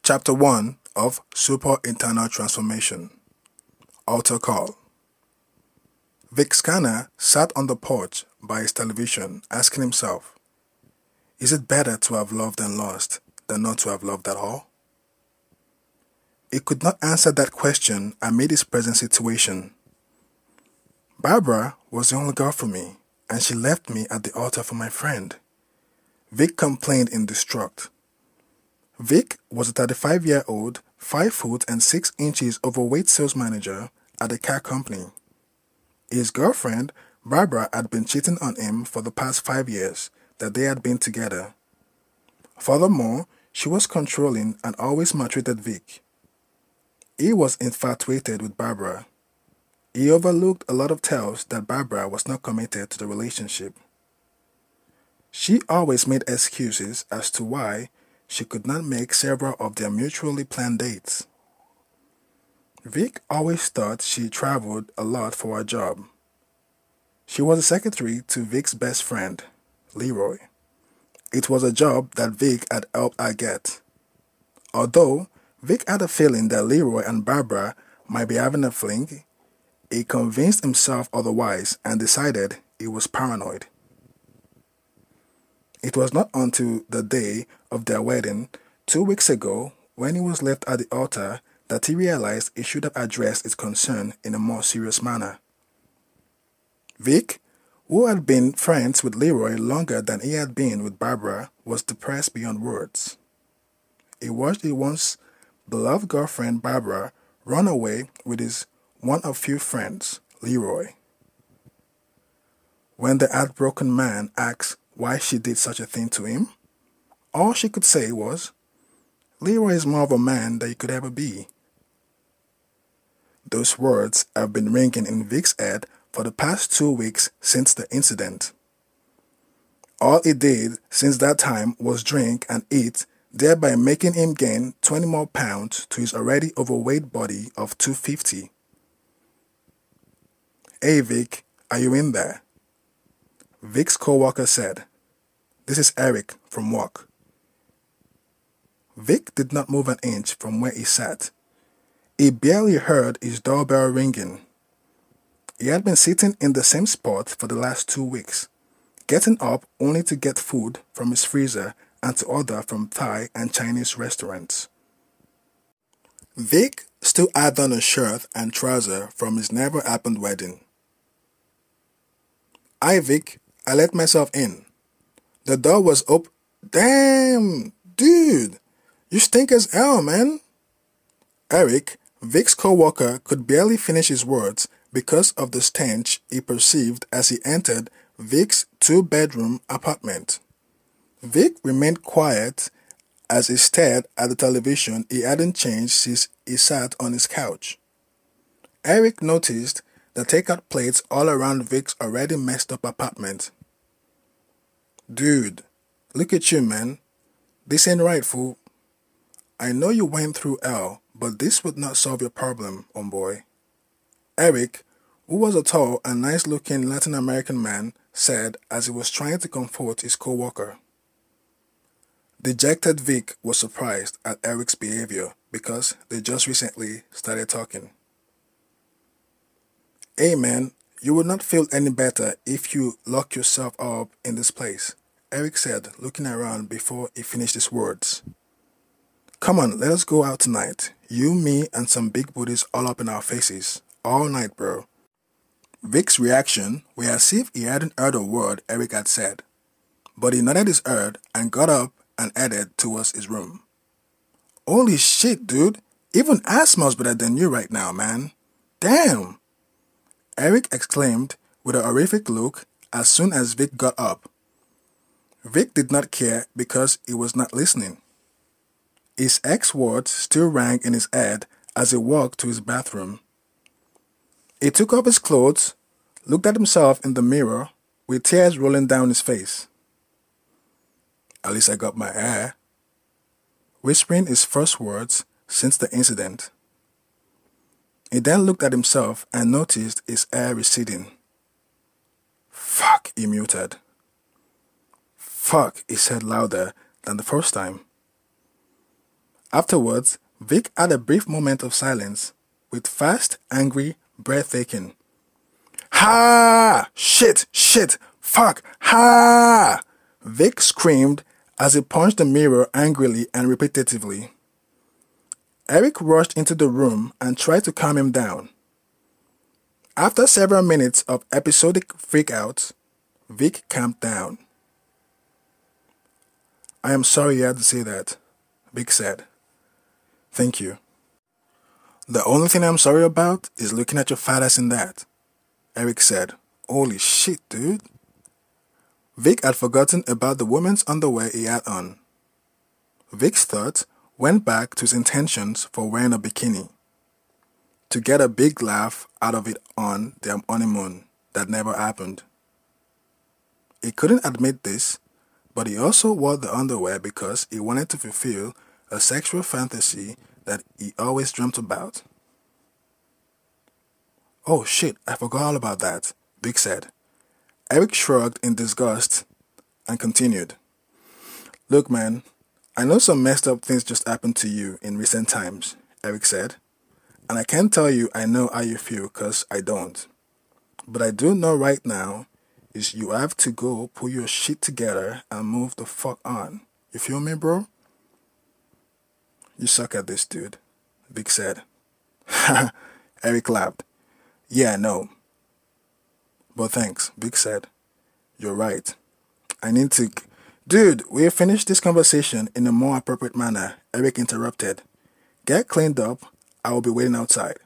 Chapter 1 of Super Internal Transformation. Altar Call. Vic Scanner sat on the porch by his television asking himself, is it better to have loved and lost than not to have loved at all? He could not answer that question amid his present situation. Barbara was the only girl for me, and she left me at the altar for my friend. Vic complained in distraught. Vic was a 35-year-old, 5 foot and 6 inches overweight sales manager at a car company. His girlfriend, Barbara, had been cheating on him for the past 5 years that they had been together. Furthermore, she was controlling and always maltreated Vic. He was infatuated with Barbara. He overlooked a lot of tells that Barbara was not committed to the relationship. She always made excuses as to why she could not make several of their mutually planned dates. Vic always thought she traveled a lot for her job. She was a secretary to Vic's best friend, Leroy. It was a job that Vic had helped her get. Although Vic had a feeling that Leroy and Barbara might be having a fling, he convinced himself otherwise and decided he was paranoid. It was not until the day of their wedding, 2 weeks ago, when he was left at the altar, that he realized he should have addressed his concern in a more serious manner. Vic, who had been friends with Leroy longer than he had been with Barbara, was depressed beyond words. He watched his once beloved girlfriend Barbara run away with his one of few friends, Leroy. When the heartbroken man asked why she did such a thing to him, all she could say was, "Leroy is more of a man than you could ever be." Those words have been ringing in Vic's head for the past 2 weeks since the incident. All he did since that time was drink and eat, thereby making him gain 20 more pounds to his already overweight body of 250. "Hey Vic, are you in there?" Vic's co-worker said. "This is Eric from work." Vic did not move an inch from where he sat. He barely heard his doorbell ringing. He had been sitting in the same spot for the last 2 weeks, getting up only to get food from his freezer and to order from Thai and Chinese restaurants. Vic still had on a shirt and trouser from his never-happened wedding. "Hi Vic, I let myself in." The door was open. "Damn, dude, you stink as hell, man." Eric, Vic's co-worker, could barely finish his words because of the stench he perceived as he entered Vic's 2-bedroom apartment. Vic remained quiet as he stared at the television he hadn't changed since he sat on his couch. Eric noticed the takeout plates all around Vic's already messed up apartment. "Dude, look at you, man. This ain't right, fool. I know you went through hell, but this would not solve your problem, homeboy." Eric, who was a tall and nice-looking Latin American man, said as he was trying to comfort his co-worker. Dejected Vic was surprised at Eric's behavior because they just recently started talking. "Hey man, you would not feel any better if you lock yourself up in this place," Eric said, looking around before he finished his words. "Come on, let us go out tonight. You, me, and some big booties all up in our faces. All night, bro." Vic's reaction was as if he hadn't heard a word Eric had said, but he nodded his head and got up and headed towards his room. "Holy shit, dude. Even I smells better than you right now, man. Damn!" Eric exclaimed with a horrific look as soon as Vic got up. Vic did not care because he was not listening. His ex-words still rang in his head as he walked to his bathroom. He took off his clothes, looked at himself in the mirror, with tears rolling down his face. "At least I got my hair," whispering his first words since the incident. He then looked at himself and noticed his hair receding. "Fuck," he muted. "Fuck," he said louder than the first time. Afterwards, Vic had a brief moment of silence, with fast, angry breath taken. Ha! Shit! Shit! Fuck! Ha! Vic screamed as he punched the mirror angrily and repetitively. Eric rushed into the room and tried to calm him down. After several minutes of episodic freakouts, Vic calmed down. "I am sorry you had to say that," Vic said. "Thank you." "The only thing I'm sorry about is looking at your fat ass in that," Eric said. "Holy shit, dude." Vic had forgotten about the woman's underwear he had on. Vic's thoughts went back to his intentions for wearing a bikini, to get a big laugh out of it on their honeymoon that never happened. He couldn't admit this, but he also wore the underwear because he wanted to fulfill a sexual fantasy that he always dreamt about. "Oh shit, I forgot all about that," Vic said. Eric shrugged in disgust and continued. "Look, man, I know some messed up things just happened to you in recent times," Eric said. "And I can't tell you I know how you feel, 'cause I don't. But I do know right now is you have to go pull your shit together and move the fuck on. You feel me, bro?" "You suck at this, dude," Vic said. Eric laughed. "Yeah, I know. But thanks," Vic said. "You're right. I need to..." "Dude, we'll finish this conversation in a more appropriate manner," Eric interrupted. "Get cleaned up. I will be waiting outside."